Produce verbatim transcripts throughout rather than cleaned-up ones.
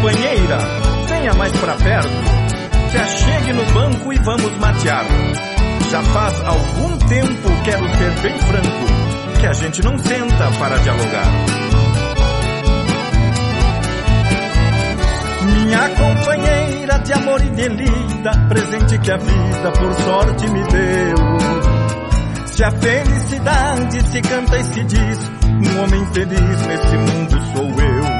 companheira, venha mais pra perto. Se achegue no banco e vamos matear. Já faz algum tempo, quero ser bem franco, que a gente não senta para dialogar. Minha companheira de amor e de lida, presente que a vida por sorte me deu. Se a felicidade se canta e se diz, um homem feliz nesse mundo sou eu.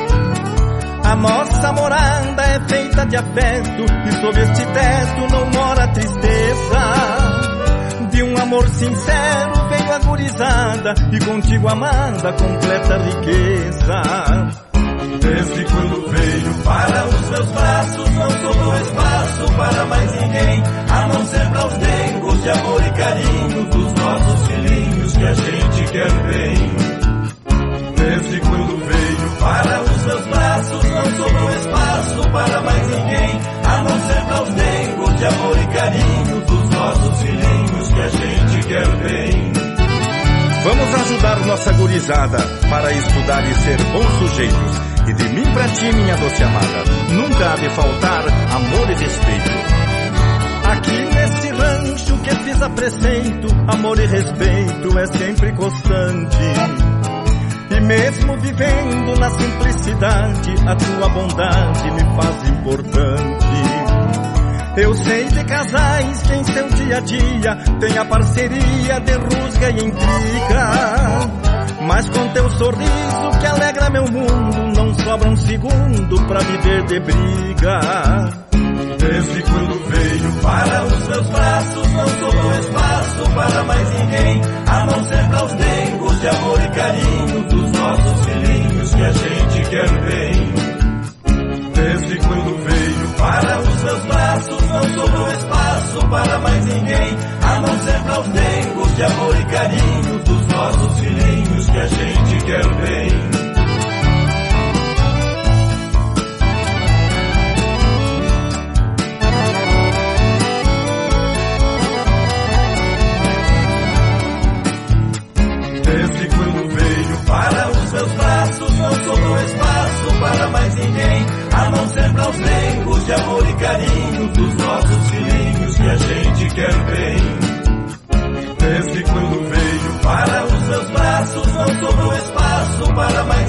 A nossa morada é feita de afeto, e sob este teto não mora tristeza. De um amor sincero veio a gurizada, e contigo amada completa riqueza. Desde quando veio para os meus braços, não sobrou espaço para mais ninguém, a não ser para os dengos de amor e carinho dos nossos filhinhos que a gente quer bem. Desde quando veio para os meus braços, não sobrou espaço para mais ninguém, a não ser para os dengos de amor e carinho dos nossos filhinhos que a gente quer bem. Vamos ajudar nossa gurizada para estudar e ser bons sujeitos. E de mim pra ti, minha doce amada, nunca há de faltar amor e respeito. Aqui nesse rancho que fiz a preceito, amor e respeito é sempre constante. E mesmo vivendo na simplicidade, a tua bondade me faz importante. Eu sei de casais que em seu dia a dia tem a parceria de rusga e intriga, mas com teu sorriso que alegra meu mundo, não sobra um segundo pra viver de briga. Desde quando veio para os meus braços, não sobrou espaço para mais ninguém, a não ser para os dengos de amor e carinho dos nossos filhinhos que a gente quer bem. Desde quando veio para os meus braços, não sobrou espaço para mais ninguém, a não ser para os dengos de amor e carinho dos nossos filhinhos que a gente quer bem. Desde quando veio para os meus braços, não sobrou espaço para mais ninguém, a não ser para os dengos de amor e carinho dos nossos filhinhos que a gente quer bem. Desde quando veio para os meus braços, não sobrou espaço para mais